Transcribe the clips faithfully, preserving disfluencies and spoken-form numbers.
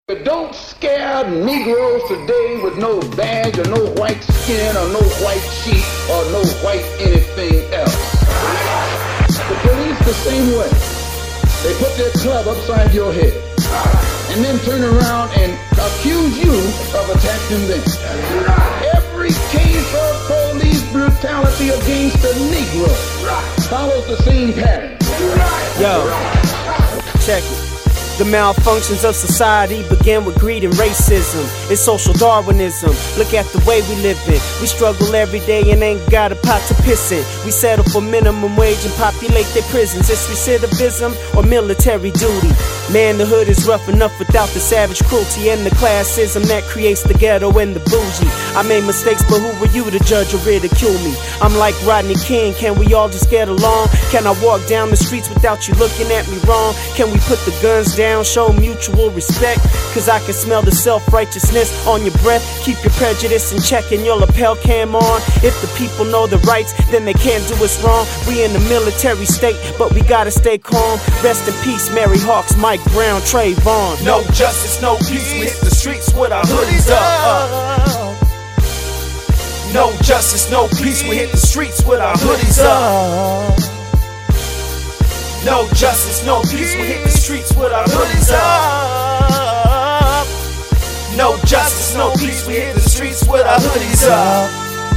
But don't scare Negroes today with no badge or no white skin or no white sheet or no white anything else. The police the same way. They put their club upside your head and then turn around and accuse you of attacking them. Every case of police brutality against a Negro follows the same pattern. Yo, check it. The malfunctions of society began with greed and racism. It's social Darwinism. Look at the way we live in. We struggle every day and ain't got a pot to piss in. We settle for minimum wage and populate their prisons. It's recidivism or military duty. Man, the hood is rough enough without the savage cruelty and the classism that creates the ghetto and the bougie. I made mistakes, but who were you to judge or ridicule me? I'm like Rodney King, can we all just get along? Can I walk down the streets without you looking at me wrong? Can we put the guns down, show mutual respect? Cause I can smell the self-righteousness on your breath. Keep your prejudice in check and your lapel cam on. If the people know the rights, then they can't do us wrong. We in the military state, but we gotta stay calm. Rest in peace, Mary Hawks, Mike Brown, Trayvon. No justice, no peace, we hit the streets with our hoodies up. No justice, no peace, we hit the streets with our hoodies up. No justice, no peace, we hit the streets with our hoodies up. No justice, no peace, we hit the streets with our hoodies up.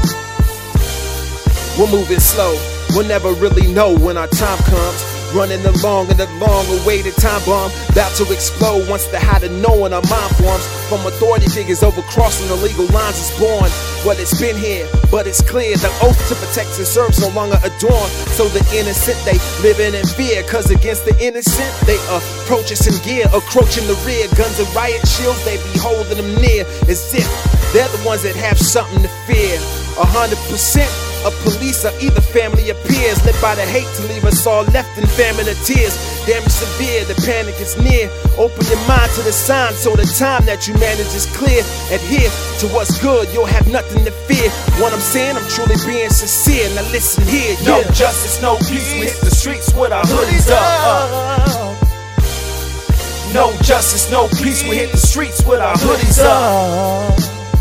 We're moving slow, we'll never really know when our time comes. Running along in the long-awaited time bomb, about to explode once the how to know in our mind forms. From authority figures over crossing the legal lines is born. Well, it's been here, but it's clear the oath to protect and serve no longer adorned. So the innocent, they living in fear, cause against the innocent, they approach us in gear, approaching the rear. Guns and riot shields, they be holding them near, as if they're the ones that have something to fear. A hundred percent of police are either family or peers, led by the hate to leave us all left in famine of tears. Damage severe, the panic is near. Open your mind to the signs so the time that you manage is clear. Adhere to what's good, you'll have nothing to fear. What I'm saying, I'm truly being sincere. Now listen here, yeah. No justice, no peace, we hit the streets with our hoodies up. No justice, no peace, we hit the streets with our hoodies up.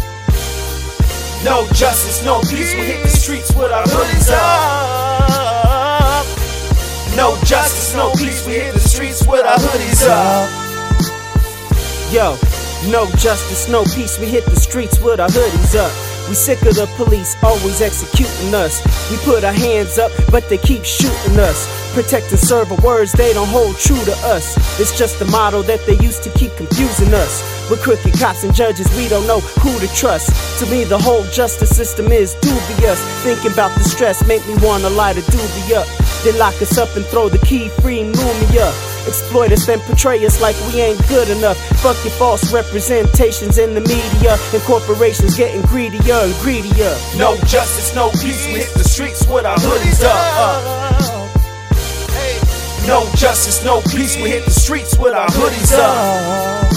No justice, no peace, we hit the streets with our hoodies up. No justice, no peace, we hit the streets with our hoodies up. Yo, no justice, no peace, we hit the streets with our hoodies up. We sick of the police always executing us. We put our hands up, but they keep shooting us. Protect and serve are words they don't hold true to us. It's just a motto that they used to keep confusing us. With crooked cops and judges, we don't know who to trust. To me, the whole justice system is dubious. Thinking about the stress make me wanna light a doobie up. Then lock us up and throw the key free Mumia. Exploit us and portray us like we ain't good enough. Fuck your false representations in the media, and corporations getting greedier and greedier. No justice, no peace, we hit the streets with our hoodies up. No justice, no peace, we hit the streets with our hoodies up.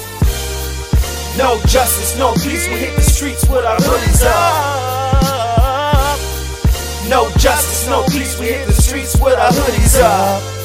No justice, no peace, we hit the streets with our hoodies up. No justice, no peace, we hit the streets with our hoodies up.